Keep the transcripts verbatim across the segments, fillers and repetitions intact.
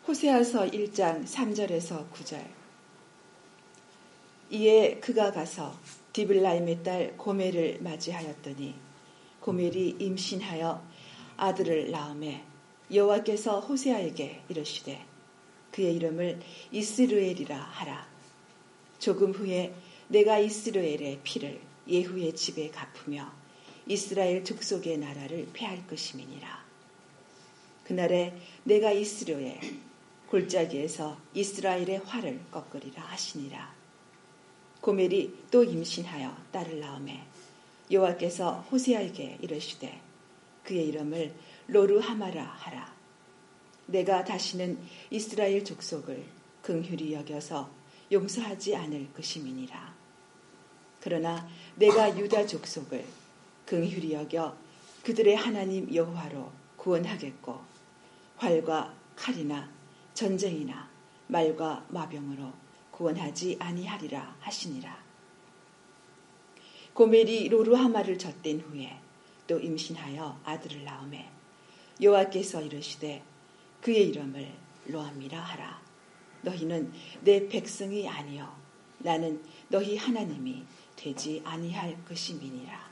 호세아서 일 장 삼 절에서 구 절. 이에 그가 가서 디블라임의 딸 고멜을 맞이하였더니 고멜이 임신하여 아들을 낳음에 여호와께서 호세아에게 이르시되 그의 이름을 이스르엘이라 하라. 조금 후에 내가 이스라엘의 피를 예후의 집에 갚으며 이스라엘 족속의 나라를 폐할 것임이니라. 그날에 내가 이스라엘 골짜기에서 이스라엘의 활을 꺾으리라 하시니라. 고멜이 또 임신하여 딸을 낳음에 여호와께서 호세아에게 이르시되 그의 이름을 로르하마라 하라. 내가 다시는 이스라엘 족속을 긍휼히 여겨서 용서하지 않을 것임이니라. 그러나 내가 유다 족속을 긍휼히 여겨 그들의 하나님 여호와로 구원하겠고 활과 칼이나 전쟁이나 말과 마병으로 구원하지 아니하리라 하시니라. 고멜이 로르하마를 젖댄 후에 또 임신하여 아들을 낳음에 여호와께서 이르시되 그의 이름을 로암미라 하라. 너희는 내 백성이 아니요 나는 너희 하나님이 되지 아니할 것임이니라.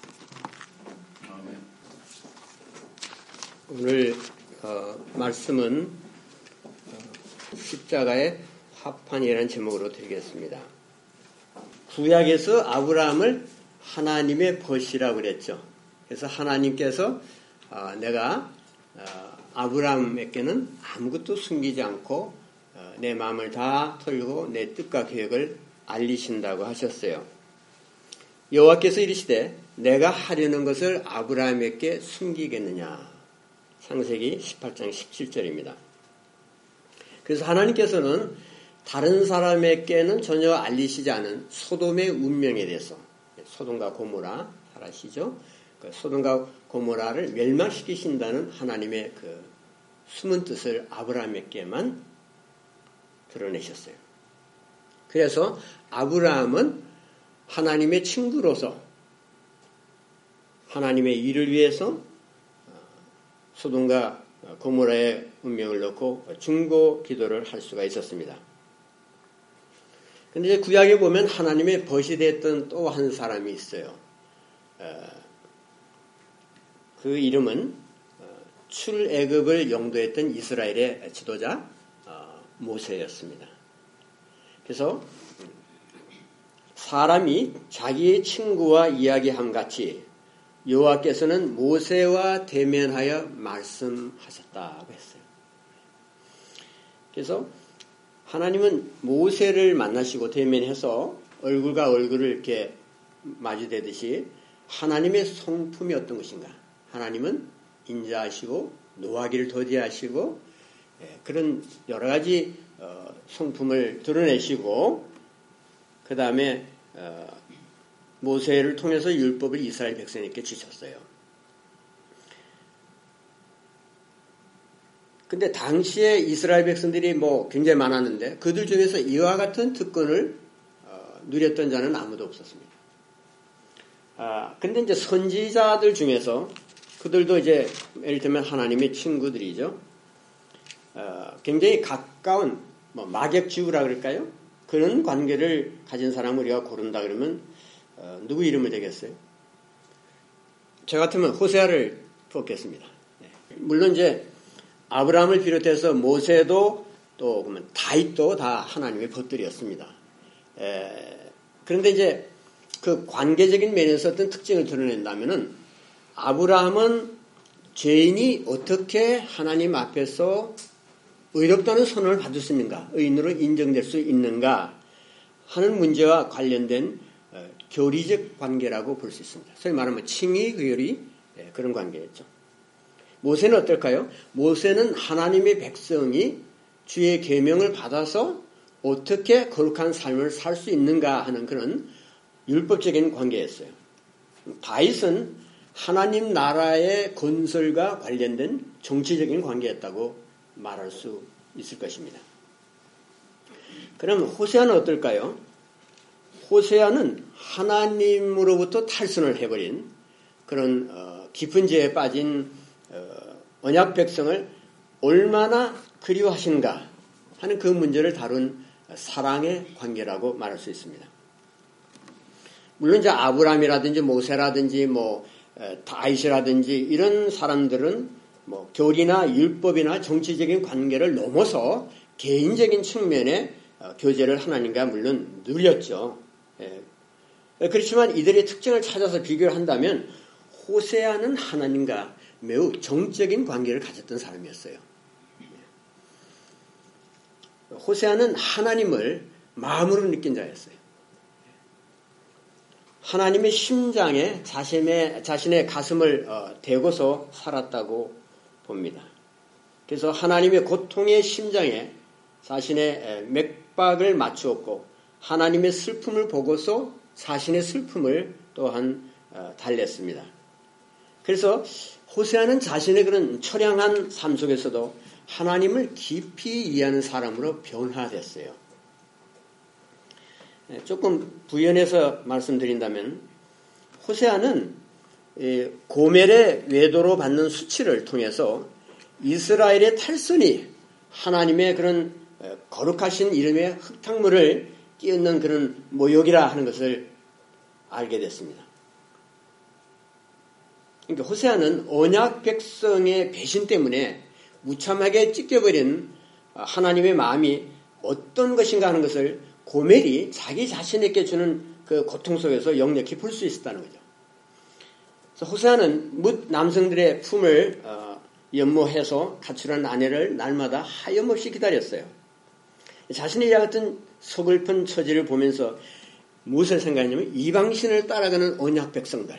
오늘 어, 말씀은 어, 십자가의 화판이라는 제목으로 드리겠습니다. 구약에서 아브라함을 하나님의 벗이라고 그랬죠. 그래서 하나님께서 어, 내가 어, 아브라함에게는 아무것도 숨기지 않고 어, 내 마음을 다 털고 내 뜻과 계획을 알리신다고 하셨어요. 여호와께서 이르시되 내가 하려는 것을 아브라함에게 숨기겠느냐. 창세기 십팔 장 십칠 절입니다. 그래서 하나님께서는 다른 사람에게는 전혀 알리시지 않은 소돔의 운명에 대해서, 소돔과 고모라 잘 아시죠? 그 소돔과 고모라를 멸망시키신다는 하나님의 그 숨은 뜻을 아브라함에게만 드러내셨어요. 그래서 아브라함은 하나님의 친구로서 하나님의 일을 위해서 소돔과 고모라의 운명을 놓고 중보 기도를 할 수가 있었습니다. 그런데 구약에 보면 하나님의 벗이 됐던 또 한 사람이 있어요. 그 이름은 출애굽을 영도했던 이스라엘의 지도자 모세였습니다. 그래서 사람이 자기의 친구와 이야기함 같이 여호와께서는 모세와 대면하여 말씀하셨다고 했어요. 그래서 하나님은 모세를 만나시고 대면해서 얼굴과 얼굴을 이렇게 마주대듯이 하나님의 성품이 어떤 것인가? 하나님은 인자하시고 노하기를 더디하시고 그런 여러 가지 성품을 드러내시고 그 다음에 모세를 통해서 율법을 이스라엘 백성에게 주셨어요. 근데 당시에 이스라엘 백성들이 뭐 굉장히 많았는데 그들 중에서 이와 같은 특권을 어, 누렸던 자는 아무도 없었습니다. 아, 근데 이제 선지자들 중에서 그들도 이제 예를 들면 하나님의 친구들이죠. 어, 굉장히 가까운 뭐 마객지우라 그럴까요? 그런 관계를 가진 사람을 우리가 고른다 그러면 어, 누구 이름을 대겠어요? 저 같으면 호세아를 뽑겠습니다. 네. 물론 이제 아브라함을 비롯해서 모세도 또 그러면 다윗도 다 하나님의 벗들이었습니다. 에, 그런데 이제 그 관계적인 면에서 어떤 특징을 드러낸다면은 아브라함은 죄인이 어떻게 하나님 앞에서 의롭다는 선언을 받을 수 있는가, 의인으로 인정될 수 있는가 하는 문제와 관련된 교리적 관계라고 볼 수 있습니다. 소위 말하면 칭의, 의열이 그런 관계였죠. 모세는 어떨까요? 모세는 하나님의 백성이 주의 계명을 받아서 어떻게 거룩한 삶을 살 수 있는가 하는 그런 율법적인 관계였어요. 다윗은 하나님 나라의 건설과 관련된 정치적인 관계였다고 말할 수 있을 것입니다. 그럼 호세아는 어떨까요? 호세아는 하나님으로부터 탈선을 해버린 그런 깊은 죄에 빠진 언약 백성을 얼마나 그리워하시는가 하는 그 문제를 다룬 사랑의 관계라고 말할 수 있습니다. 물론 이제 아브라함이라든지 모세라든지 뭐 다윗이라든지 이런 사람들은 뭐 교리나 율법이나 정치적인 관계를 넘어서 개인적인 측면의 교제를 하나님과 물론 누렸죠. 그렇지만 이들의 특징을 찾아서 비교를 한다면 호세아는 하나님과 매우 정적인 관계를 가졌던 사람이었어요. 호세아는 하나님을 마음으로 느낀 자였어요. 하나님의 심장에 자신의, 자신의 가슴을 어, 대고서 살았다고 봅니다. 그래서 하나님의 고통의 심장에 자신의 맥박을 맞추었고 하나님의 슬픔을 보고서 자신의 슬픔을 또한 어, 달랬습니다. 그래서 호세아는 자신의 그런 처량한 삶 속에서도 하나님을 깊이 이해하는 사람으로 변화됐어요. 조금 부연해서 말씀드린다면 호세아는 고멜의 외도로 받는 수치를 통해서 이스라엘의 탈선이 하나님의 그런 거룩하신 이름의 흙탕물을 끼얹는 그런 모욕이라 하는 것을 알게 됐습니다. 그러니까 호세아는 언약 백성의 배신 때문에 무참하게 찢겨버린 하나님의 마음이 어떤 것인가 하는 것을 고멜이 자기 자신에게 주는 그 고통 속에서 역력히 볼 수 있었다는 거죠. 그래서 호세아는 뭇 남성들의 품을 어, 연모해서 가출한 아내를 날마다 하염없이 기다렸어요. 자신의 이와 같은 서글픈 처지를 보면서 무엇을 생각했냐면 이방신을 따라가는 언약 백성들,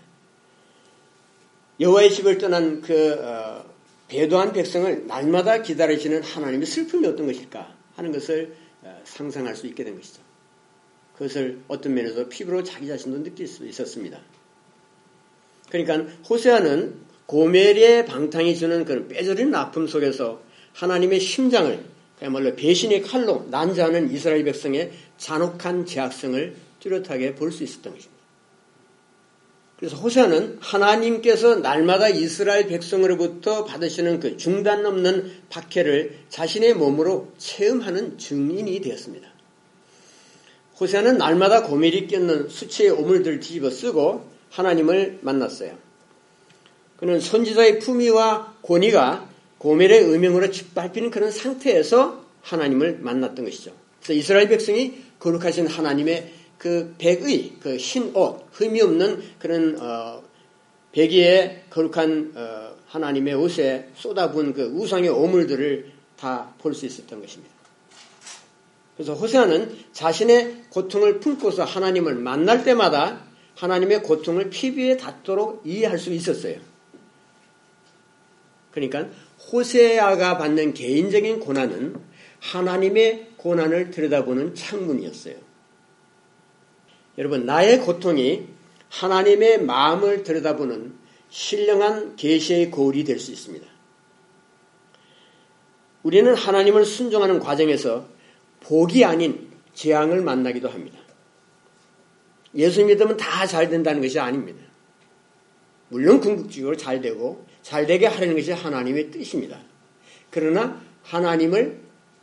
여호와의 집을 떠난 그 어, 배도한 백성을 날마다 기다리시는 하나님의 슬픔이 어떤 것일까 하는 것을 어, 상상할 수 있게 된 것이죠. 그것을 어떤 면에서 피부로 자기 자신도 느낄 수 있었습니다. 그러니까 호세아는 고멜의 방탕이 주는 그런 빼저린 아픔 속에서 하나님의 심장을 그야말로 배신의 칼로 난자하는 이스라엘 백성의 잔혹한 제약성을 뚜렷하게 볼 수 있었던 것입니다. 그래서 호세아는 하나님께서 날마다 이스라엘 백성으로부터 받으시는 그 중단 없는 박해를 자신의 몸으로 체험하는 증인이 되었습니다. 호세아는 날마다 고멜이 뀌는 수치의 오물들을 뒤집어 쓰고 하나님을 만났어요. 그는 선지자의 품위와 권위가 고멜의 음행으로 짓밟히는 그런 상태에서 하나님을 만났던 것이죠. 그래서 이스라엘 백성이 거룩하신 하나님의 그 백의, 그 흰 옷, 흠이 없는 그런 어, 백의의 거룩한 어, 하나님의 옷에 쏟아부은 그 우상의 오물들을 다 볼 수 있었던 것입니다. 그래서 호세아는 자신의 고통을 품고서 하나님을 만날 때마다 하나님의 고통을 피부에 닿도록 이해할 수 있었어요. 그러니까 호세아가 받는 개인적인 고난은 하나님의 고난을 들여다보는 창문이었어요. 여러분, 나의 고통이 하나님의 마음을 들여다보는 신령한 계시의 거울이 될 수 있습니다. 우리는 하나님을 순종하는 과정에서 복이 아닌 재앙을 만나기도 합니다. 예수 믿으면 다 잘 된다는 것이 아닙니다. 물론 궁극적으로 잘 되고 잘 되게 하려는 것이 하나님의 뜻입니다. 그러나 하나님을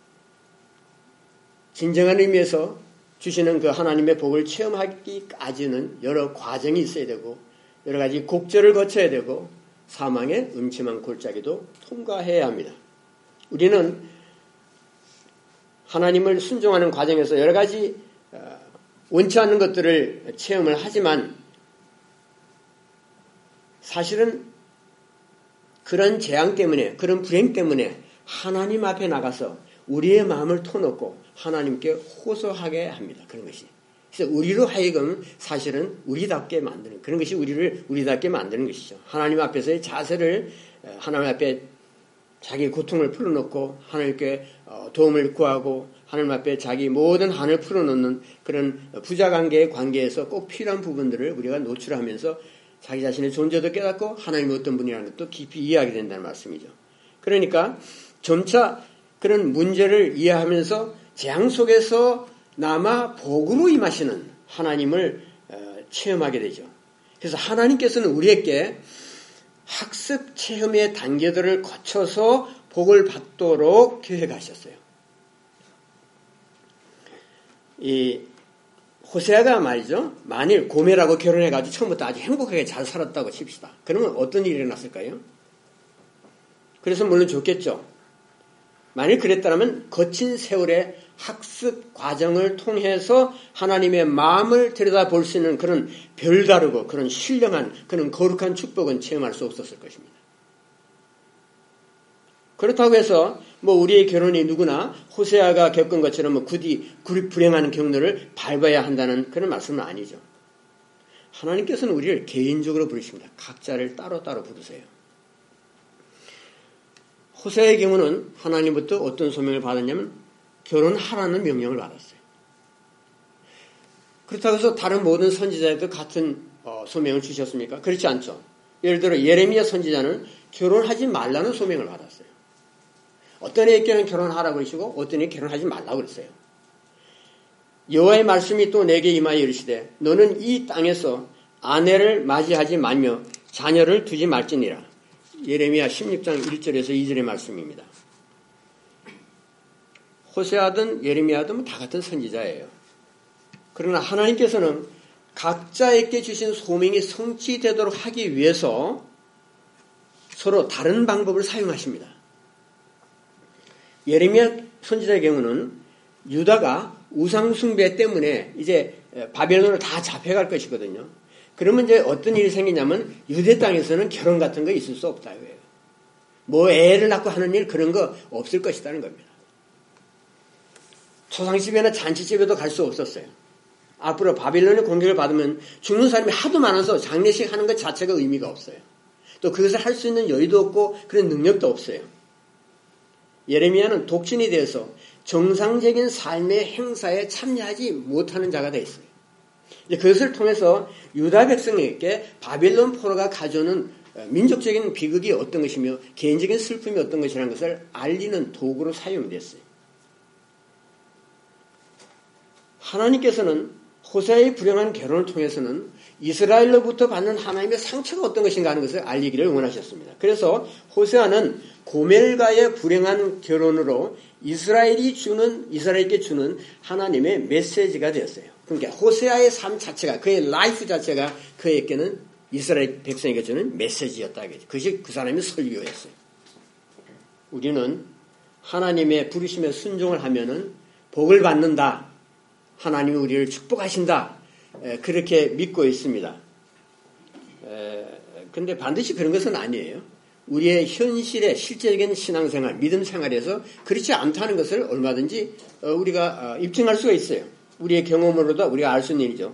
진정한 의미에서 주시는 그 하나님의 복을 체험하기까지는 여러 과정이 있어야 되고 여러 가지 곡절을 거쳐야 되고 사망의 음침한 골짜기도 통과해야 합니다. 우리는 하나님을 순종하는 과정에서 여러 가지 원치 않는 것들을 체험을 하지만 사실은 그런 재앙 때문에 그런 불행 때문에 하나님 앞에 나가서 우리의 마음을 터놓고 하나님께 호소하게 합니다. 그런 것이. 그래서 우리로 하여금 사실은 우리답게 만드는 그런 것이 우리를 우리답게 만드는 것이죠. 하나님 앞에서의 자세를 하나님 앞에 자기 고통을 풀어놓고 하나님께 도움을 구하고 하나님 앞에 자기 모든 한을 풀어놓는 그런 부자관계의 관계에서 꼭 필요한 부분들을 우리가 노출하면서 자기 자신의 존재도 깨닫고 하나님이 어떤 분이라는 것도 깊이 이해하게 된다는 말씀이죠. 그러니까 점차 그런 문제를 이해하면서 재앙 속에서 남아 복으로 임하시는 하나님을 체험하게 되죠. 그래서 하나님께서는 우리에게 학습 체험의 단계들을 거쳐서 복을 받도록 계획하셨어요. 이 호세아가 말이죠. 만일 고멜하고 결혼해가지고 처음부터 아주 행복하게 잘 살았다고 칩시다. 그러면 어떤 일이 일어났을까요? 그래서 물론 좋겠죠. 만일 그랬다면 거친 세월의 학습 과정을 통해서 하나님의 마음을 들여다볼 수 있는 그런 별다르고 그런 신령한 그런 거룩한 축복은 체험할 수 없었을 것입니다. 그렇다고 해서 뭐 우리의 결혼이 누구나 호세아가 겪은 것처럼 뭐 굳이 불행한 경로를 밟아야 한다는 그런 말씀은 아니죠. 하나님께서는 우리를 개인적으로 부르십니다. 각자를 따로따로 부르세요. 호세아의 경우는 하나님부터 어떤 소명을 받았냐면 결혼하라는 명령을 받았어요. 그렇다고 해서 다른 모든 선지자에도 같은 소명을 주셨습니까? 그렇지 않죠. 예를 들어 예레미야 선지자는 결혼하지 말라는 소명을 받았어요. 어떤 애에게는 결혼하라고 그러시고 어떤 애에게 결혼하지 말라고 그랬어요. 여호와의 말씀이 또 내게 임하여 이르시되 너는 이 땅에서 아내를 맞이하지 말며 자녀를 두지 말지니라. 예레미야 십육 장 일 절에서 이 절의 말씀입니다. 호세아든 예레미야든 다 같은 선지자예요. 그러나 하나님께서는 각자에게 주신 소명이 성취되도록 하기 위해서 서로 다른 방법을 사용하십니다. 예레미야 선지자의 경우는 유다가 우상숭배 때문에 이제 바벨론을 다 잡혀갈 것이거든요. 그러면 이제 어떤 일이 생기냐면 유대 땅에서는 결혼 같은 거 있을 수 없다 이거예요. 뭐 애를 낳고 하는 일 그런 거 없을 것이라는 겁니다. 초상집에나 잔치집에도 갈 수 없었어요. 앞으로 바빌론의 공격을 받으면 죽는 사람이 하도 많아서 장례식 하는 것 자체가 의미가 없어요. 또 그것을 할 수 있는 여유도 없고 그런 능력도 없어요. 예레미야는 독신이 되어서 정상적인 삶의 행사에 참여하지 못하는 자가 되었어요. 그것을 통해서 유다 백성에게 바빌론 포로가 가져오는 민족적인 비극이 어떤 것이며 개인적인 슬픔이 어떤 것이라는 것을 알리는 도구로 사용됐어요. 하나님께서는 호세아의 불행한 결혼을 통해서는 이스라엘로부터 받는 하나님의 상처가 어떤 것인가 하는 것을 알리기를 원하셨습니다. 그래서 호세아는 고멜과의 불행한 결혼으로 이스라엘이 주는, 이스라엘에게 주는 하나님의 메시지가 되었어요. 그러니까 호세아의 삶 자체가, 그의 라이프 자체가 그에게는 이스라엘 백성에게 주는 메시지였다. 그것이 그 사람의 설교였어요. 우리는 하나님의 부르심에 순종을 하면은 복을 받는다. 하나님이 우리를 축복하신다. 그렇게 믿고 있습니다. 그런데 반드시 그런 것은 아니에요. 우리의 현실의 실제적인 신앙생활, 믿음 생활에서 그렇지 않다는 것을 얼마든지 우리가 입증할 수가 있어요. 우리의 경험으로도 우리가 알 수 있는 일이죠.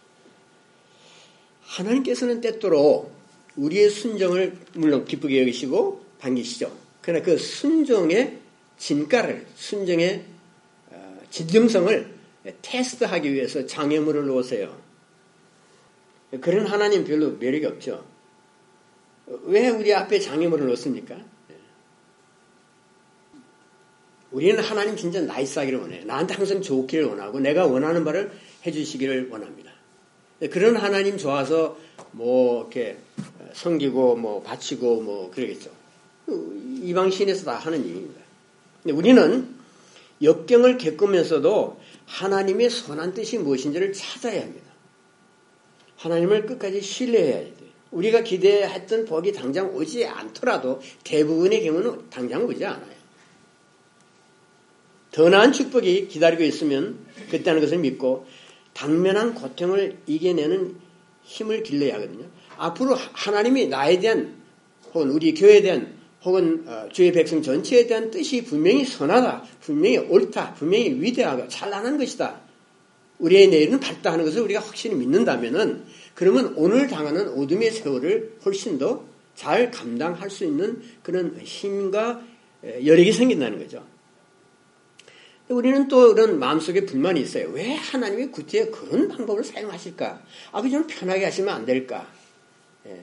하나님께서는 때때로 우리의 순종을 물론 기쁘게 여기시고 반기시죠. 그러나 그 순종의 진가를, 순종의 진정성을 테스트하기 위해서 장애물을 놓으세요. 그런 하나님 별로 매력이 없죠. 왜 우리 앞에 장애물을 놓습니까? 우리는 하나님 진짜 나이스하기를 원해요. 나한테 항상 좋기를 원하고 내가 원하는 바를 해주시기를 원합니다. 그런 하나님 좋아서 뭐 이렇게 섬기고 뭐 바치고 뭐 그러겠죠. 이방 신에서 다 하는 일입니다. 근데 우리는 역경을 겪으면서도 하나님의 선한 뜻이 무엇인지를 찾아야 합니다. 하나님을 끝까지 신뢰해야 돼요. 우리가 기대했던 복이 당장 오지 않더라도 대부분의 경우는 당장 오지 않아요. 더 나은 축복이 기다리고 있으면 그때는 것을 믿고 당면한 고통을 이겨내는 힘을 길러야 하거든요. 앞으로 하나님이 나에 대한 혹은 우리 교회에 대한 혹은 주의 백성 전체에 대한 뜻이 분명히 선하다, 분명히 옳다, 분명히 위대하고 찬란한 것이다. 우리의 내일은 밝다 하는 것을 우리가 확실히 믿는다면은 그러면 오늘 당하는 어둠의 세월을 훨씬 더 잘 감당할 수 있는 그런 힘과 여력이 생긴다는 거죠. 우리는 또 그런 마음속에 불만이 있어요. 왜 하나님이 구태여 그런 방법을 사용하실까? 아버지는 편하게 하시면 안 될까? 예.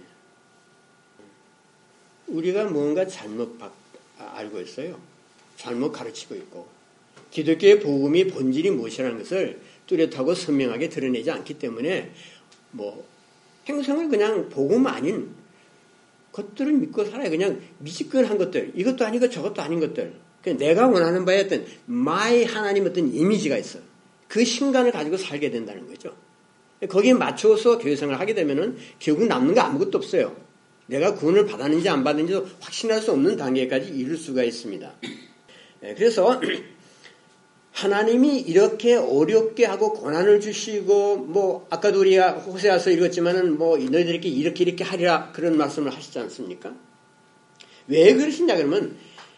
우리가 뭔가 잘못 알고 있어요. 잘못 가르치고 있고 기독교의 복음이 본질이 무엇이라는 것을 뚜렷하고 선명하게 드러내지 않기 때문에 뭐 행성을 그냥 복음 아닌 것들을 믿고 살아요. 그냥 미지근한 것들, 이것도 아니고 저것도 아닌 것들. 내가 원하는 바에 어떤 마의 하나님 어떤 이미지가 있어. 그 신간을 가지고 살게 된다는 거죠. 거기에 맞춰서 교회생활을 하게 되면은 결국 남는 거 아무것도 없어요. 내가 구원을 받았는지 안 받았는지도 확신할 수 없는 단계까지 이룰 수가 있습니다. 그래서 하나님이 이렇게 어렵게 하고 고난을 주시고, 뭐 아까도 우리가 호세아서 읽었지만은 뭐 너희들에게 이렇게 이렇게 하리라 그런 말씀을 하시지 않습니까? 왜 그러시냐 그러면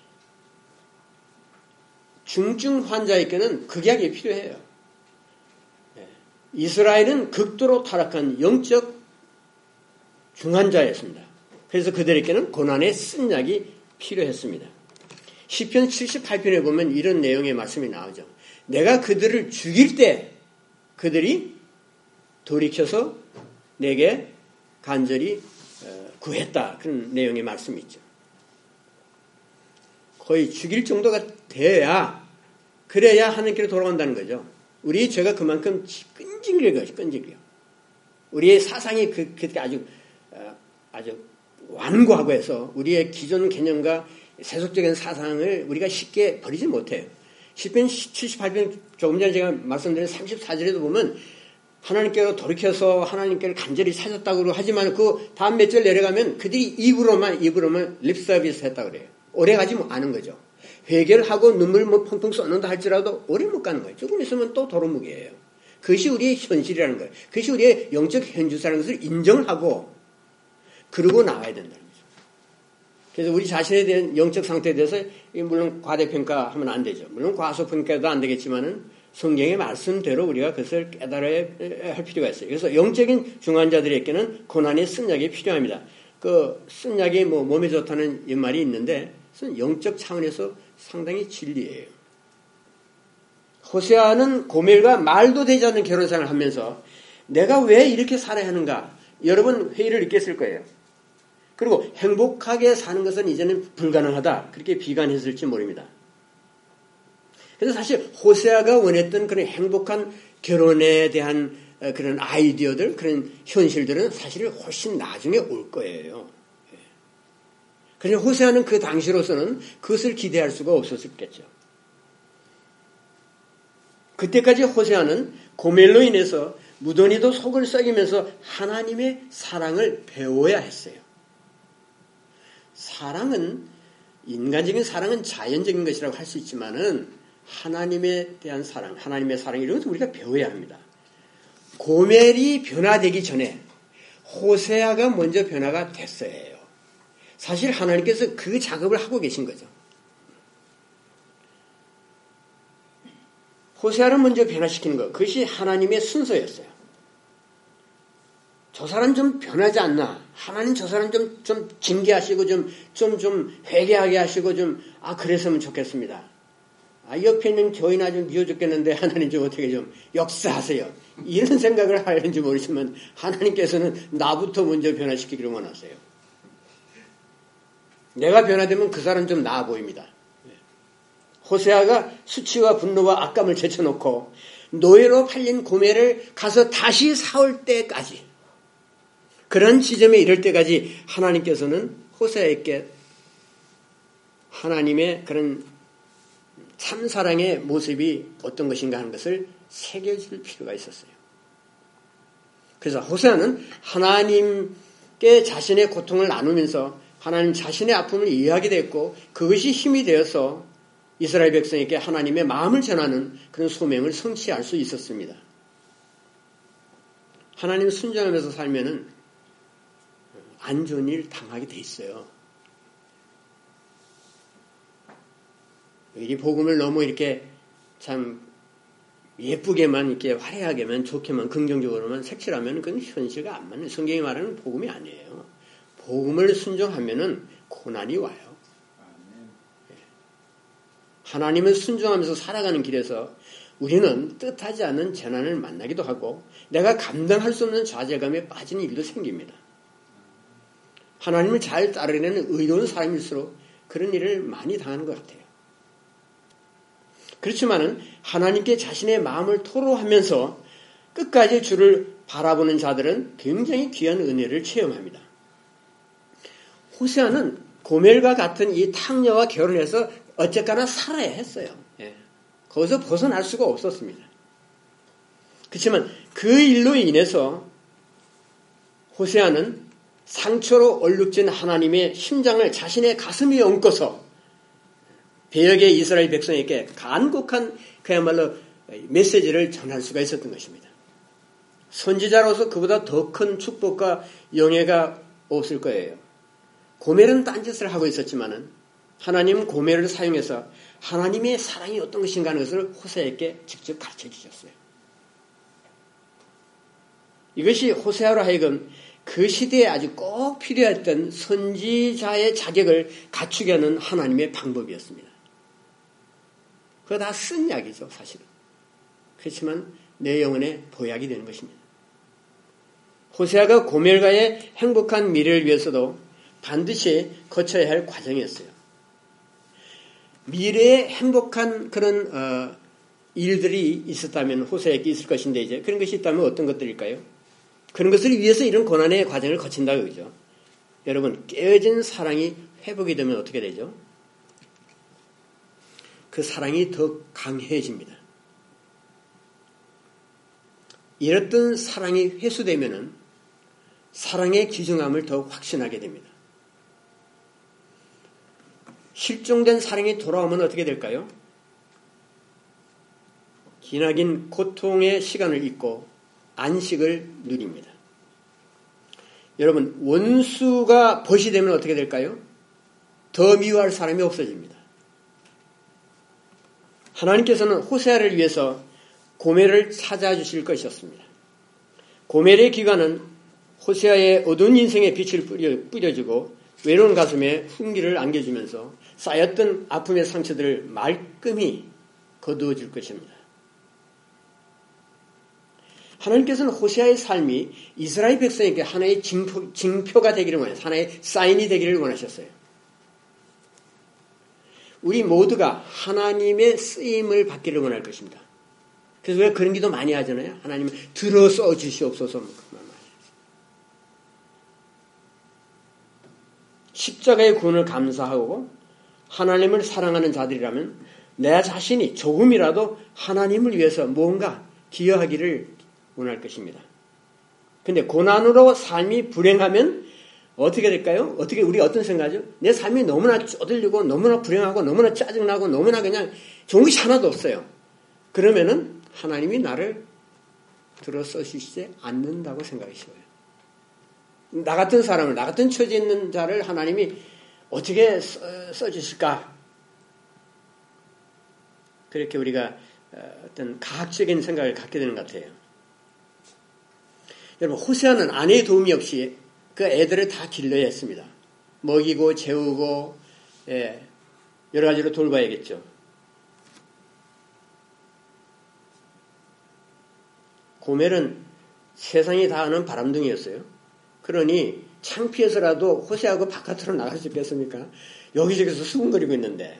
중증 환자에게는 극약이 필요해요. 이스라엘은 극도로 타락한 영적 중환자였습니다. 그래서 그들에게는 고난의 쓴약이 필요했습니다. 시편 칠십팔 편에 보면 이런 내용의 말씀이 나오죠. 내가 그들을 죽일 때 그들이 돌이켜서 내게 간절히 구했다. 그런 내용의 말씀이 있죠. 거의 죽일 정도가 돼야, 그래야 하나님께로 돌아간다는 거죠. 우리 죄가 그만큼 끈질길 것이 끈질겨. 우리의 사상이 그, 그렇게 아주, 아주 완고하고 해서 우리의 기존 개념과 세속적인 사상을 우리가 쉽게 버리지 못해요. 시편 칠십팔 편 조금 전에 제가 말씀드린 삼십사 절에도 보면 하나님께로 돌이켜서 하나님께를 간절히 찾았다고 하지만 그 다음 몇 절 내려가면 그들이 입으로만 입으로만 립서비스 했다고 그래요. 오래 가지 않은 거죠. 회개를 하고 눈물 뭐 펑펑 쏟는다 할지라도 오래 못 가는 거예요. 조금 있으면 또 도루묵이에요. 그것이 우리의 현실이라는 거예요. 그것이 우리의 영적 현주사라는 것을 인정을 하고 그러고 나와야 된다는 거죠. 그래서 우리 자신에 대한 영적 상태에 대해서 물론 과대평가하면 안 되죠. 물론 과소평가도 안 되겠지만은 성경의 말씀대로 우리가 그것을 깨달아야 할 필요가 있어요. 그래서 영적인 중환자들에게는 고난의 쓴약이 필요합니다. 그 쓴약이 뭐 몸에 좋다는 말이 있는데 영적 차원에서 상당히 진리예요. 호세아는 고멜과 말도 되지 않는 결혼생활을 하면서 내가 왜 이렇게 살아야 하는가? 여러분 회의를 느꼈을 거예요. 그리고 행복하게 사는 것은 이제는 불가능하다. 그렇게 비관했을지 모릅니다. 그래서 사실 호세아가 원했던 그런 행복한 결혼에 대한 그런 아이디어들, 그런 현실들은 사실 훨씬 나중에 올 거예요. 그래서 호세아는 그 당시로서는 그것을 기대할 수가 없었겠죠. 그때까지 호세아는 고멜로 인해서 무더니도 속을 썩이면서 하나님의 사랑을 배워야 했어요. 사랑은, 인간적인 사랑은 자연적인 것이라고 할 수 있지만은 하나님에 대한 사랑, 하나님의 사랑 이런 것도 우리가 배워야 합니다. 고멜이 변화되기 전에 호세아가 먼저 변화가 됐어요. 사실 하나님께서 그 작업을 하고 계신 거죠. 호세아를 먼저 변화시키는 것, 그것이 하나님의 순서였어요. 저 사람 좀 변하지 않나? 하나님 저 사람 좀, 좀 징계하시고 좀, 좀, 좀 회개하게 하시고 좀, 아, 그랬으면 좋겠습니다. 아, 옆에 있는 교인 아주 미워 죽겠는데 하나님 좀 어떻게 좀 역사하세요. 이런 생각을 하는지 모르지만 하나님께서는 나부터 먼저 변화시키기를 원하세요. 내가 변화되면 그 사람 좀 나아 보입니다. 호세아가 수치와 분노와 악감을 제쳐놓고 노예로 팔린 고멜을 가서 다시 사올 때까지, 그런 지점에 이를 때까지 하나님께서는 호세아에게 하나님의 그런 참사랑의 모습이 어떤 것인가 하는 것을 새겨줄 필요가 있었어요. 그래서 호세아는 하나님께 자신의 고통을 나누면서 하나님 자신의 아픔을 이해하게 됐고 그것이 힘이 되어서 이스라엘 백성에게 하나님의 마음을 전하는 그런 소명을 성취할 수 있었습니다. 하나님 순종하면서 살면은 안 좋은 일 당하게 돼 있어요. 이 복음을 너무 이렇게 참 예쁘게만 이렇게 화려하게만 좋게만 긍정적으로만 색칠하면 그건 현실과 안 맞는, 성경이 말하는 복음이 아니에요. 복음을 순종하면은 고난이 와요. 하나님을 순종하면서 살아가는 길에서 우리는 뜻하지 않은 재난을 만나기도 하고 내가 감당할 수 없는 좌절감에 빠지는 일도 생깁니다. 하나님을 잘 따르려는 의로운 사람일수록 그런 일을 많이 당하는 것 같아요. 그렇지만은 하나님께 자신의 마음을 토로하면서 끝까지 주를 바라보는 자들은 굉장히 귀한 은혜를 체험합니다. 호세아는 고멜과 같은 이 탕녀와 결혼해서 어쨌거나 살아야 했어요. 예. 거기서 벗어날 수가 없었습니다. 그렇지만 그 일로 인해서 호세아는 상처로 얼룩진 하나님의 심장을 자신의 가슴 위에 얹고서 배역의 이스라엘 백성에게 간곡한 그야말로 메시지를 전할 수가 있었던 것입니다. 선지자로서 그보다 더 큰 축복과 영예가 없을 거예요. 고멜은 딴짓을 하고 있었지만은 하나님은 고멜을 사용해서 하나님의 사랑이 어떤 것인가 하는 것을 호세아에게 직접 가르쳐 주셨어요. 이것이 호세아로 하여금 그 시대에 아주 꼭 필요했던 선지자의 자격을 갖추게 하는 하나님의 방법이었습니다. 그거 다 쓴 약이죠, 사실은. 그렇지만 내 영혼에 보약이 되는 것입니다. 호세아가 고멜과의 행복한 미래를 위해서도 반드시 거쳐야 할 과정이었어요. 미래에 행복한 그런 어, 일들이 있었다면 호세아에게 있을 것인데 이제 그런 것이 있다면 어떤 것들일까요? 그런 것을 위해서 이런 고난의 과정을 거친다고 그러죠. 여러분, 깨어진 사랑이 회복이 되면 어떻게 되죠? 그 사랑이 더 강해집니다. 잃었던 사랑이 회수되면은 사랑의 귀중함을 더욱 확신하게 됩니다. 실종된 사랑이 돌아오면 어떻게 될까요? 기나긴 고통의 시간을 잊고 안식을 누립니다. 여러분, 원수가 벗이 되면 어떻게 될까요? 더 미워할 사람이 없어집니다. 하나님께서는 호세아를 위해서 고멜을 찾아주실 것이었습니다. 고멜의 기간은 호세아의 어두운 인생의 빛을 뿌려, 뿌려주고 외로운 가슴에 훈기를 안겨주면서 쌓였던 아픔의 상처들을 말끔히 거두어줄 것입니다. 하나님께서는 호세아의 삶이 이스라엘 백성에게 하나의 징표, 징표가 되기를 원하셨어요. 하나의 사인이 되기를 원하셨어요. 우리 모두가 하나님의 쓰임을 받기를 원할 것입니다. 그래서 왜 그런 기도 많이 하잖아요. 하나님을 들어 써 주시옵소서. 십자가의 구원을 감사하고 하나님을 사랑하는 자들이라면 내 자신이 조금이라도 하나님을 위해서 뭔가 기여하기를 원할 것입니다. 근데 고난으로 삶이 불행하면 어떻게 될까요? 어떻게, 우리가 어떤 생각하죠? 내 삶이 너무나 쪼들리고, 너무나 불행하고, 너무나 짜증나고, 너무나 그냥 좋은 것이 하나도 없어요. 그러면은 하나님이 나를 들어 써주시지 않는다고 생각이 쉬워요. 나 같은 사람을, 나 같은 처지에 있는 자를 하나님이 어떻게 써, 써주실까? 그렇게 우리가 어떤 가학적인 생각을 갖게 되는 것 같아요. 여러분, 호세아는 아내의 도움이 없이 그 애들을 다 길러야 했습니다. 먹이고 재우고 예, 여러 가지로 돌봐야겠죠. 고멜은 세상이 다 아는 바람둥이였어요. 그러니 창피해서라도 호세아하고 바깥으로 나갈 수 있겠습니까? 여기저기서 수군거리고 있는데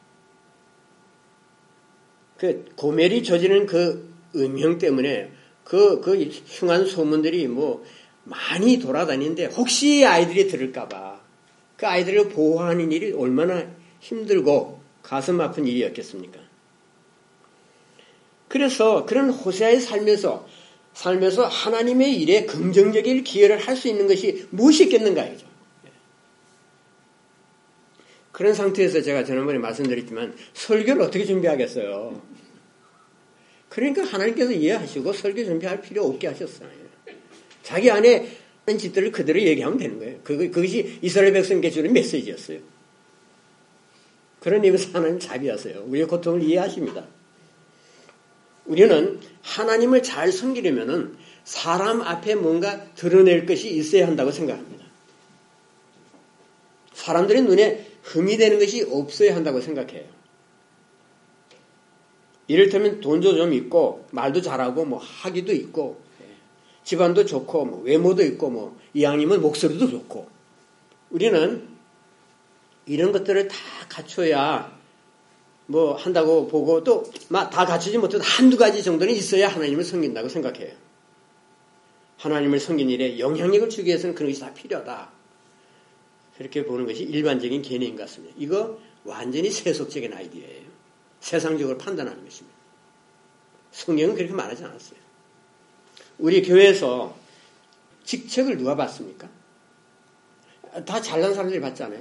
그 고멜이 저지른 그 음형 때문에 그, 그 흉한 소문들이 뭐 많이 돌아다니는데 혹시 아이들이 들을까봐 그 아이들을 보호하는 일이 얼마나 힘들고 가슴 아픈 일이었겠습니까? 그래서 그런 호세아의 삶에서 살면서 하나님의 일에 긍정적인 기여를 할 수 있는 것이 무엇이 있겠는가 이죠. 그런 상태에서 제가 지난번에 말씀드렸지만 설교를 어떻게 준비하겠어요? 그러니까 하나님께서 이해하시고 설교 준비할 필요 없게 하셨어요. 자기 안에 하는 짓들을 그대로 얘기하면 되는 거예요. 그것이 이스라엘 백성에게 주는 메시지였어요. 그런 의미에서 하나님 자비하세요. 우리의 고통을 이해하십니다. 우리는 하나님을 잘 섬기려면 사람 앞에 뭔가 드러낼 것이 있어야 한다고 생각합니다. 사람들의 눈에 흠이 되는 것이 없어야 한다고 생각해요. 이를테면 돈도 좀 있고 말도 잘하고 뭐 학위도 있고 집안도 좋고 뭐 외모도 있고 뭐 이왕이면 목소리도 좋고 우리는 이런 것들을 다 갖춰야 뭐 한다고 보고 또 다 갖추지 못해도 한두 가지 정도는 있어야 하나님을 섬긴다고 생각해요. 하나님을 섬긴 일에 영향력을 주기 위해서는 그런 것이 다 필요하다. 그렇게 보는 것이 일반적인 개념인 것 같습니다. 이거 완전히 세속적인 아이디어예요. 세상적으로 판단하는 것입니다. 성경은 그렇게 말하지 않았어요. 우리 교회에서 직책을 누가 받습니까? 다 잘난 사람들이 받잖아요.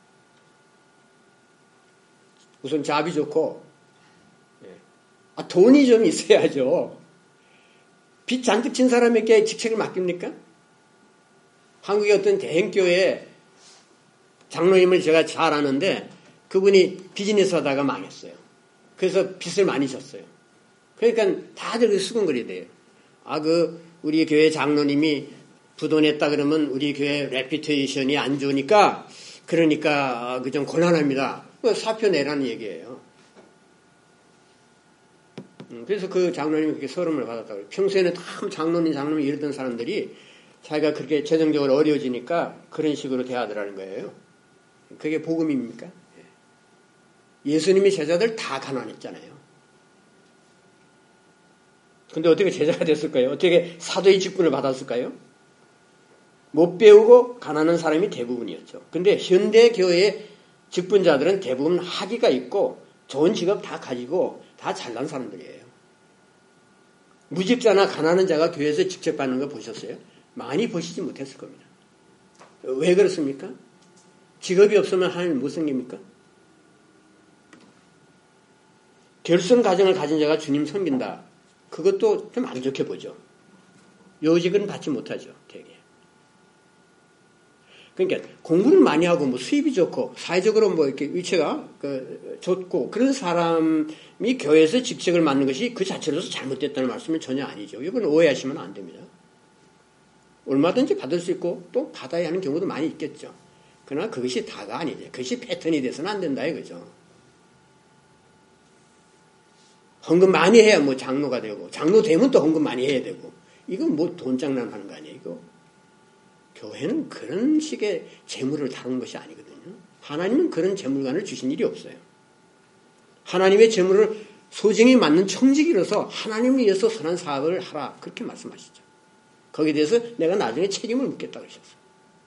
우선 잡이 좋고, 아, 돈이 좀 있어야죠. 빚 잔뜩 진 사람에게 직책을 맡깁니까? 한국의 어떤 대형교회 장로님을 제가 잘 아는데 그분이 비즈니스 하다가 망했어요. 그래서 빚을 많이 졌어요. 그러니까 다들 그 수근거려야 돼요. 아, 그 우리 교회 장로님이 부도냈다 그러면 우리 교회 레피테이션이 안 좋으니까 그러니까 그 좀 곤란합니다. 사표 내라는 얘기예요. 그래서 그 장로님이 그렇게 서름을 받았다고 해요. 평소에는 참 장로님 장로님 이러던 사람들이 자기가 그렇게 재정적으로 어려워지니까 그런 식으로 대하더라는 거예요. 그게 복음입니까? 예수님이 제자들 다 가난했잖아요. 근데 어떻게 제자가 됐을까요? 어떻게 사도의 직분을 받았을까요? 못 배우고 가난한 사람이 대부분이었죠. 근데 현대 교회의 직분자들은 대부분 학위가 있고 좋은 직업 다 가지고 다 잘난 사람들이에요. 무직자나 가난한 자가 교회에서 직접 받는 거 보셨어요? 많이 보시지 못했을 겁니다. 왜 그렇습니까? 직업이 없으면 하나님 못 섬깁니까? 결손 가정을 가진 자가 주님 섬긴다. 그것도 좀 안 좋게 보죠. 요직은 받지 못하죠, 되게. 그러니까 공부를 많이 하고 뭐 수입이 좋고 사회적으로 뭐 이렇게 위치가 그 좋고 그런 사람이 교회에서 직책을 맡는 것이 그 자체로서 잘못됐다는 말씀은 전혀 아니죠. 이건 오해하시면 안 됩니다. 얼마든지 받을 수 있고 또 받아야 하는 경우도 많이 있겠죠. 그러나 그것이 다가 아니죠. 그것이 패턴이 돼서는 안 된다 이거죠. 헌금 많이 해야 뭐 장로가 되고 장로 되면 또 헌금 많이 해야 되고 이건 뭐 돈 장난하는 거 아니에요 이거. 교회는 그런 식의 재물을 다루는 것이 아니거든요. 하나님은 그런 재물관을 주신 일이 없어요. 하나님의 재물을 소정히 맞는 청지기로서 하나님을 위해서 선한 사업을 하라 그렇게 말씀하시죠. 거기에 대해서 내가 나중에 책임을 묻겠다 그러셨어요.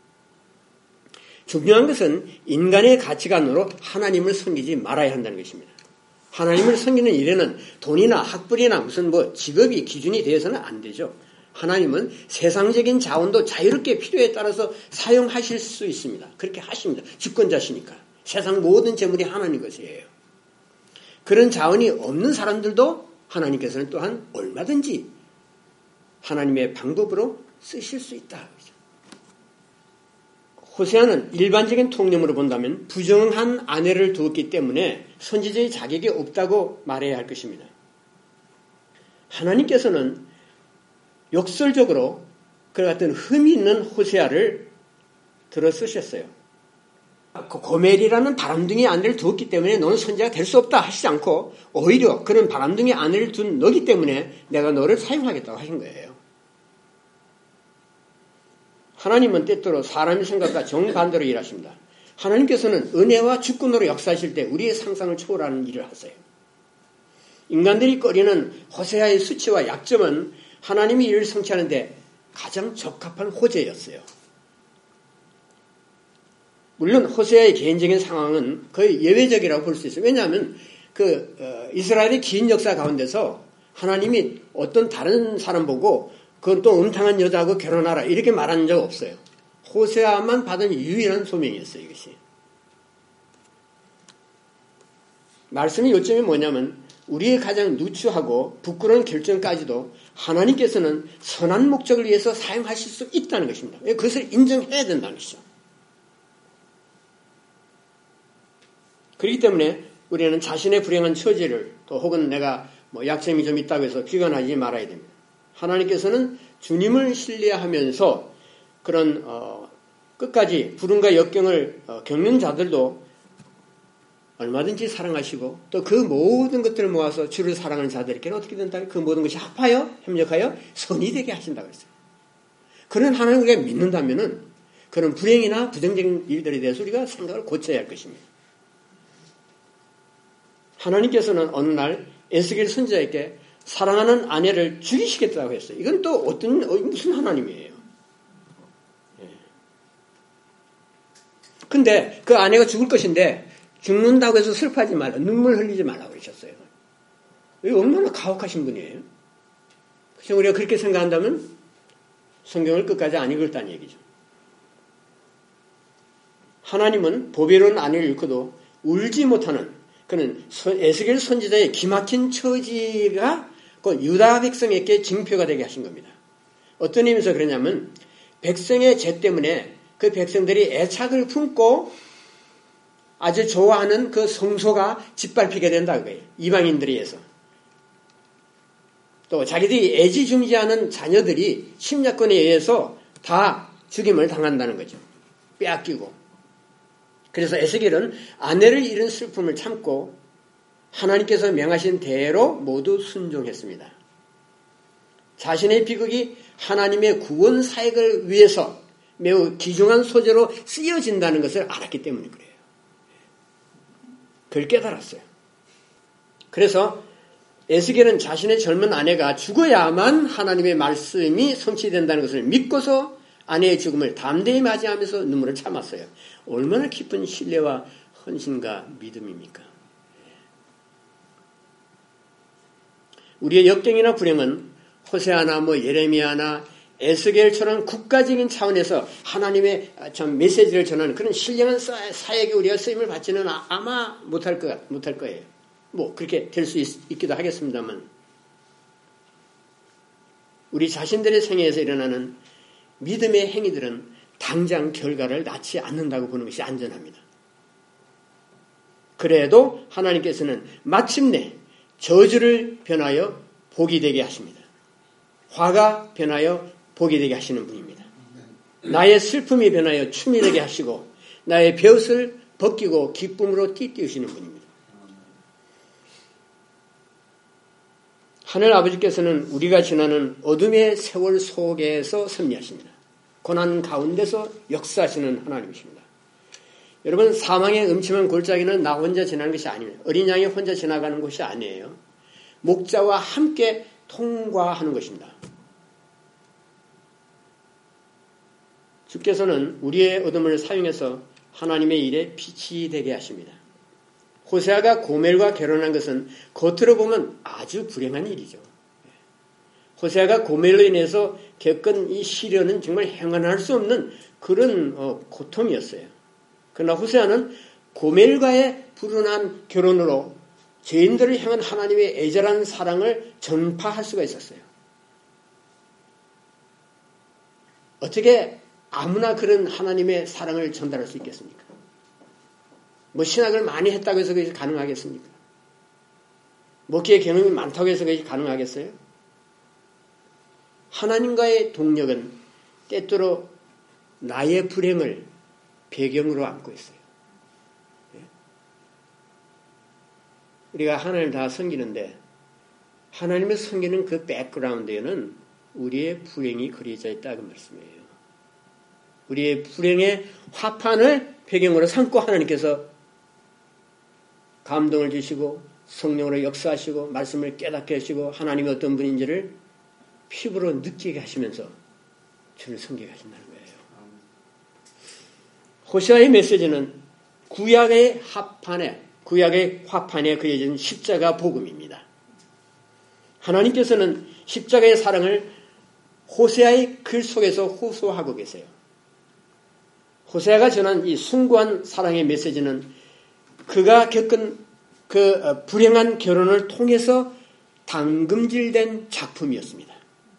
중요한 것은 인간의 가치관으로 하나님을 섬기지 말아야 한다는 것입니다. 하나님을 섬기는 일에는 돈이나 학벌이나 무슨 뭐 직업이 기준이 되어서는 안 되죠. 하나님은 세상적인 자원도 자유롭게 필요에 따라서 사용하실 수 있습니다. 그렇게 하십니다. 주권자시니까. 세상 모든 재물이 하나님 것이에요. 그런 자원이 없는 사람들도 하나님께서는 또한 얼마든지 하나님의 방법으로 쓰실 수 있다. 호세아는 일반적인 통념으로 본다면 부정한 아내를 두었기 때문에 선지자의 자격이 없다고 말해야 할 것입니다. 하나님께서는 역설적으로 그 같은 흠이 있는 호세아를 들어 쓰셨어요. 고멜이라는 바람둥이 아내를 두었기 때문에 너는 선지자가 될 수 없다 하시지 않고 오히려 그런 바람둥이 아내를 둔 너기 때문에 내가 너를 사용하겠다고 하신 거예요. 하나님은 때때로 사람의 생각과 정반대로 일하십니다. 하나님께서는 은혜와 주권으로 역사하실 때 우리의 상상을 초월하는 일을 하세요. 인간들이 꺼리는 호세아의 수치와 약점은 하나님이 이를 성취하는데 가장 적합한 호재였어요. 물론 호세아의 개인적인 상황은 거의 예외적이라고 볼 수 있어요. 왜냐하면 그 어, 이스라엘의 긴 역사 가운데서 하나님이 어떤 다른 사람 보고 그건 또 음탕한 여자하고 결혼하라 이렇게 말한 적 없어요. 호세아만 받은 유일한 소명이었어요. 이것이. 말씀의 요점이 뭐냐면 우리의 가장 누추하고 부끄러운 결정까지도 하나님께서는 선한 목적을 위해서 사용하실 수 있다는 것입니다. 그것을 인정해야 된다는 것이죠. 그렇기 때문에 우리는 자신의 불행한 처지를 또 혹은 내가 뭐 약점이 좀 있다고 해서 비관하지 말아야 됩니다. 하나님께서는 주님을 신뢰하면서 그런 어, 끝까지 불운과 역경을 어, 겪는 자들도 얼마든지 사랑하시고 또 그 모든 것들을 모아서 주를 사랑하는 자들에게는 어떻게 된다? 그 모든 것이 합하여 협력하여 선이 되게 하신다고 했어요. 그런 하나님을 우리가 믿는다면은 그런 불행이나 부정적인 일들에 대해서 우리가 생각을 고쳐야 할 것입니다. 하나님께서는 어느 날 에스겔 선지자에게 사랑하는 아내를 죽이시겠다고 했어요. 이건 또 어떤 무슨 하나님이에요? 근데 그 아내가 죽을 것인데 죽는다고 해서 슬퍼하지 말라. 눈물 흘리지 말라고 그러셨어요. 얼마나 가혹하신 분이에요. 그래서 우리가 그렇게 생각한다면 성경을 끝까지 안 읽었다는 얘기죠. 하나님은 보배로운 아내를 잃고도 울지 못하는 그는 에스겔 선지자의 기막힌 처지가 그 유다 백성에게 징표가 되게 하신 겁니다. 어떤 의미에서 그러냐면 백성의 죄 때문에 그 백성들이 애착을 품고 아주 좋아하는 그 성소가 짓밟히게 된다 그거예요. 이방인들에 의해서. 또 자기들이 애지중지하는 자녀들이 침략권에 의해서 다 죽임을 당한다는 거죠. 빼앗기고. 그래서 에스겔은 아내를 잃은 슬픔을 참고 하나님께서 명하신 대로 모두 순종했습니다. 자신의 비극이 하나님의 구원 사역을 위해서 매우 귀중한 소재로 쓰여진다는 것을 알았기 때문에 그래요. 그걸 깨달았어요. 그래서 에스겔은 자신의 젊은 아내가 죽어야만 하나님의 말씀이 성취된다는 것을 믿고서 아내의 죽음을 담대히 맞이하면서 눈물을 참았어요. 얼마나 깊은 신뢰와 헌신과 믿음입니까? 우리의 역경이나 불행은 호세아나 뭐 예레미야나 에스겔처럼 국가적인 차원에서 하나님의 참 메시지를 전하는 그런 신령한 사역에 우리가 쓰임을 받지는 아마 못할 것, 못할 거예요. 뭐 그렇게 될 수 있기도 하겠습니다만 우리 자신들의 생애에서 일어나는 믿음의 행위들은 당장 결과를 낳지 않는다고 보는 것이 안전합니다. 그래도 하나님께서는 마침내 저주를 변하여 복이 되게 하십니다. 화가 변하여 복이 되게 하시는 분입니다. 나의 슬픔이 변하여 춤이 되게 하시고 나의 벼슬 벗기고 기쁨으로 띠띠우시는 분입니다. 하늘 아버지께서는 우리가 지나는 어둠의 세월 속에서 섭리하십니다. 고난 가운데서 역사하시는 하나님이십니다. 여러분, 사망의 음침한 골짜기는 나 혼자 지나는 것이 아닙니다. 어린 양이 혼자 지나가는 것이 아니에요. 목자와 함께 통과하는 것입니다. 주께서는 우리의 어둠을 사용해서 하나님의 일에 빛이 되게 하십니다. 호세아가 고멜과 결혼한 것은 겉으로 보면 아주 불행한 일이죠. 호세아가 고멜로 인해서 겪은 이 시련은 정말 행한할 수 없는 그런 어, 고통이었어요. 그러나 호세아는 고멜과의 불운한 결혼으로 죄인들을 향한 하나님의 애절한 사랑을 전파할 수가 있었어요. 어떻게 아무나 그런 하나님의 사랑을 전달할 수 있겠습니까? 뭐 신학을 많이 했다고 해서 그것이 가능하겠습니까? 목회의 경험이 많다고 해서 그것이 가능하겠어요? 하나님과의 동력은 때때로 나의 불행을 배경으로 안고 있어요. 우리가 하나님을 다 섬기는데 하나님을 섬기는 그 백그라운드에는 우리의 불행이 그려져 있다는 말씀이에요. 우리의 불행의 화판을 배경으로 삼고 하나님께서 감동을 주시고 성령으로 역사하시고 말씀을 깨닫게 하시고 하나님이 어떤 분인지를 피부로 느끼게 하시면서 주를 섬기게 하신다는 거예요. 호세아의 메시지는 구약의 화판에 구약의 화판에 그려진 십자가 복음입니다. 하나님께서는 십자가의 사랑을 호세아의 글 속에서 호소하고 계세요. 호세아가 전한 이 숭고한 사랑의 메시지는 그가 겪은 그 불행한 결혼을 통해서 담금질된 작품이었습니다.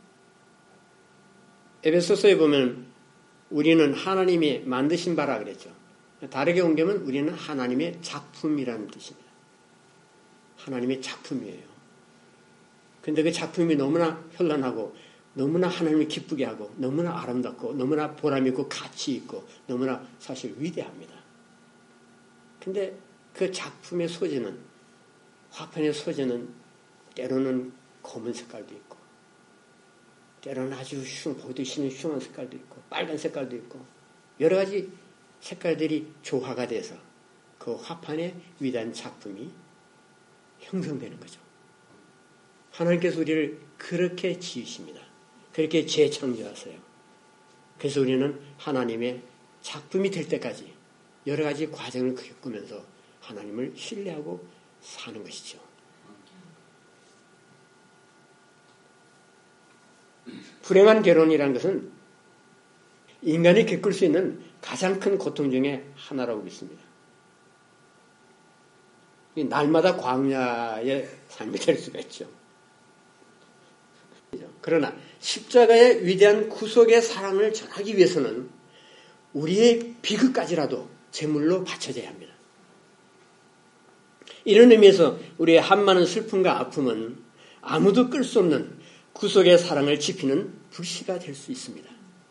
에베소서에 보면 우리는 하나님이 만드신 바라 그랬죠. 다르게 옮기면 우리는 하나님의 작품이라는 뜻입니다. 하나님의 작품이에요. 근데 그 작품이 너무나 현란하고 너무나 하나님을 기쁘게 하고 너무나 아름답고 너무나 보람있고 가치 있고 너무나 사실 위대합니다. 근데 그 작품의 소재는 화판의 소재는 때로는 검은 색깔도 있고 때로는 아주 흉, 보기 싫은 흉한 색깔도 있고 빨간 색깔도 있고 여러 가지 색깔들이 조화가 돼서 그 화판의 위대한 작품이 형성되는 거죠. 하나님께서 우리를 그렇게 지으십니다. 그렇게 재창조하세요. 그래서 우리는 하나님의 작품이 될 때까지 여러 가지 과정을 겪으면서 하나님을 신뢰하고 사는 것이죠. 불행한 결혼이라는 것은 인간이 겪을 수 있는 가장 큰 고통 중에 하나라고 믿습니다. 날마다 광야의 삶이 될 수가 있죠. 그러나 십자가의 위대한 구속의 사랑을 전하기 위해서는 우리의 비극까지라도 제물로 바쳐져야 합니다. 이런 의미에서 우리의 한많은 슬픔과 아픔은 아무도 끌 수 없는 구속의 사랑을 지피는 불씨가 될 수 있습니다.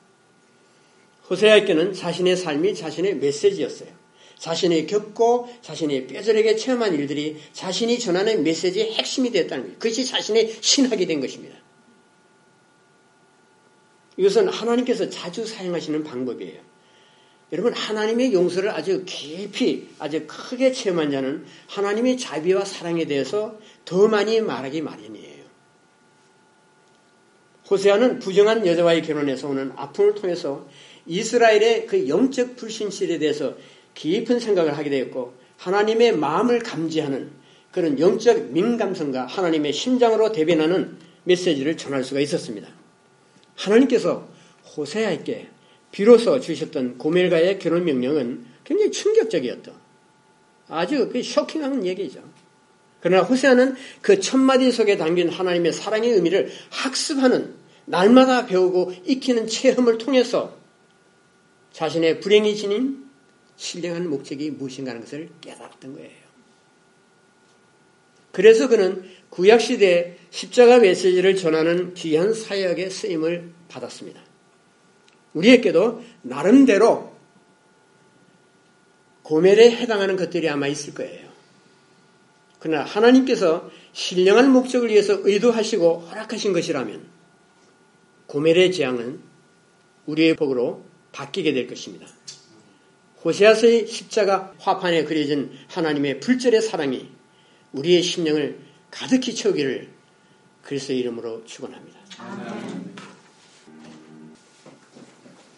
호세아에게는 자신의 삶이 자신의 메시지였어요. 자신이 겪고 자신이 뼈저리게 체험한 일들이 자신이 전하는 메시지의 핵심이 되었다는 거예요. 그것이 자신의 신학이 된 것입니다. 이것은 하나님께서 자주 사용하시는 방법이에요. 여러분, 하나님의 용서를 아주 깊이 아주 크게 체험한 자는 하나님의 자비와 사랑에 대해서 더 많이 말하기 마련이에요. 호세아는 부정한 여자와의 결혼에서 오는 아픔을 통해서 이스라엘의 그 영적 불신실에 대해서 깊은 생각을 하게 되었고, 하나님의 마음을 감지하는 그런 영적 민감성과 하나님의 심장으로 대변하는 메시지를 전할 수가 있었습니다. 하나님께서 호세아에게 비로소 주셨던 고멜과의 결혼 명령은 굉장히 충격적이었다. 아주 그 쇼킹한 얘기죠. 그러나 호세아는 그 첫마디 속에 담긴 하나님의 사랑의 의미를 학습하는, 날마다 배우고 익히는 체험을 통해서 자신의 불행이 지닌 신령한 목적이 무엇인가 하는 것을 깨달았던 거예요. 그래서 그는 구약시대에 십자가 메시지를 전하는 귀한 사역의 쓰임을 받았습니다. 우리에게도 나름대로 고멜에 해당하는 것들이 아마 있을 거예요. 그러나 하나님께서 신령한 목적을 위해서 의도하시고 허락하신 것이라면 고멜의 재앙은 우리의 복으로 바뀌게 될 것입니다. 호세아서의 십자가 화판에 그려진 하나님의 불절의 사랑이 우리의 심령을 가득히 채우기를 그리스도의 이름으로 축원합니다. 아멘.